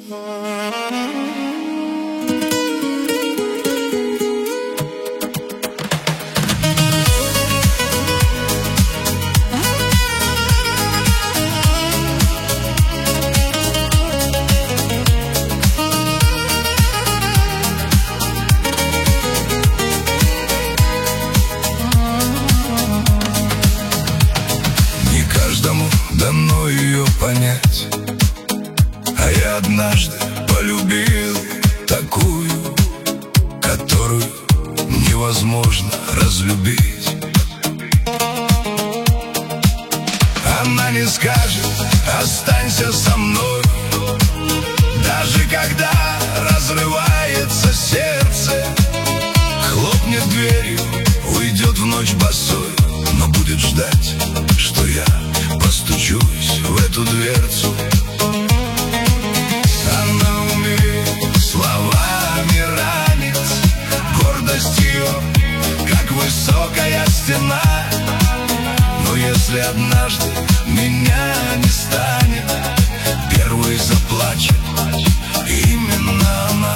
Не каждому дано ее понять, а я однажды полюбил такую, которую невозможно разлюбить. Она не скажет: останься со мной, даже когда разрывается сердце. Хлопнет дверью, уйдет в ночь босой, но будет ждать, что я постучусь в эту дверцу. Она умеет словами ранить, гордость ее, как высокая стена. Но если однажды меня не станет, первой заплачет именно она.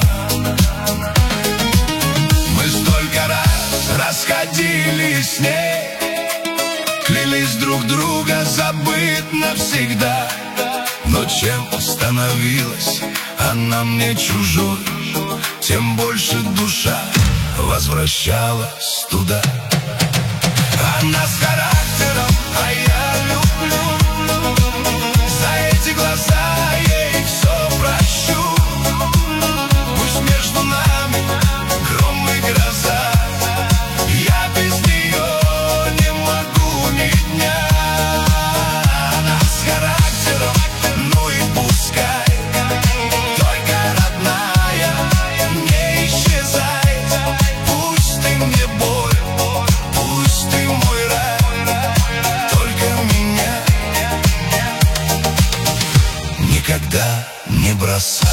Мы столько раз расходились с ней, клялись друг друга забыть навсегда. Но чем становилась она мне чужой, тем больше душа возвращалась туда. Она с характером, а я люблю. За эти глаза ей все прощу. Пусть между нами гром и гроза, я без нее не могу ни дня. Она с характером, ну и пускай, только родная, не исчезай. Пусть ты мне боль, пусть ты мой рай, только меня никогда не бросай.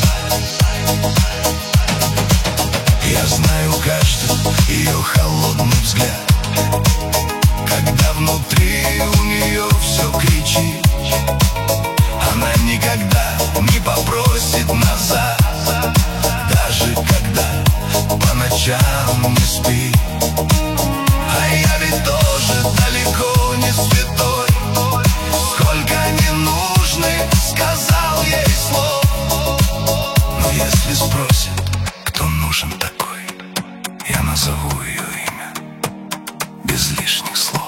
Я знаю каждый ее холодный взгляд, когда внутри у нее все кричит. Она никогда не попросит назад, даже когда по ночам не спит. А я ведь тоже далеко не святой, сколько ненужных сказал ей слов. Но если спросит, кто нужен такой, я назову ее имя без лишних слов.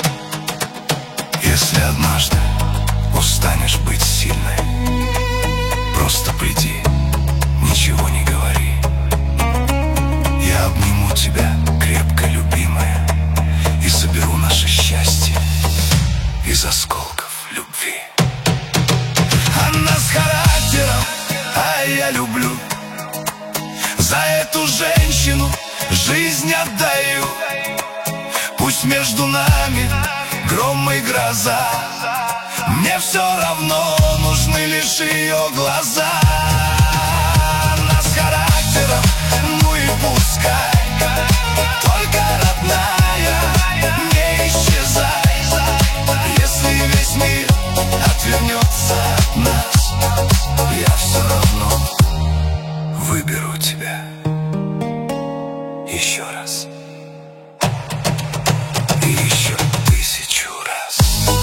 Если однажды устанешь быть сильной, просто приди, ничего не говори. Я обниму тебя крепко, любимая, и соберу наше счастье из осколков любви. Она с характером, а я люблю. За эту женщину жизнь отдаю. Пусть между нами гром и гроза, мне все равно, нужны лишь ее глаза. Она с характером, ну и пускай, только родная, не исчезай. Если весь мир отвернется от нас, я все равно выберу тебя еще раз и еще 1000 раз.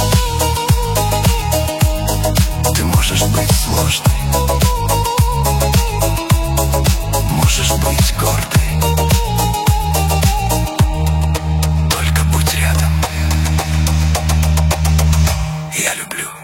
Ты можешь быть сложной, можешь быть гордой, только будь рядом. Я люблю.